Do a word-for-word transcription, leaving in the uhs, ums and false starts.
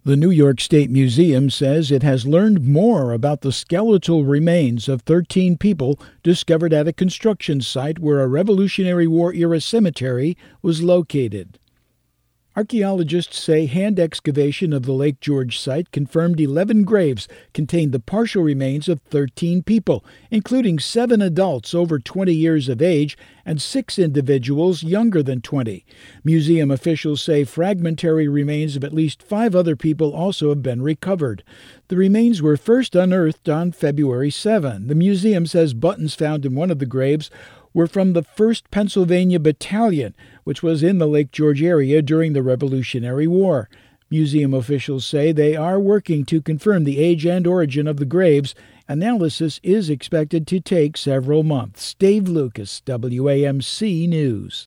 The New York State Museum says it has learned more about the skeletal remains of thirteen people discovered at a construction site where a Revolutionary War-era cemetery was located. Archaeologists say hand excavation of the Lake George site confirmed eleven graves contained the partial remains of thirteen people, including seven adults over twenty years of age and six individuals younger than twenty. Museum officials say fragmentary remains of at least five other people also have been recovered. The remains were first unearthed on February seventh. The museum says buttons found in one of the graves were from the first Pennsylvania Battalion, which was in the Lake George area during the Revolutionary War. Museum officials say they are working to confirm the age and origin of the graves. Analysis is expected to take several months. Dave Lucas, W A M C News.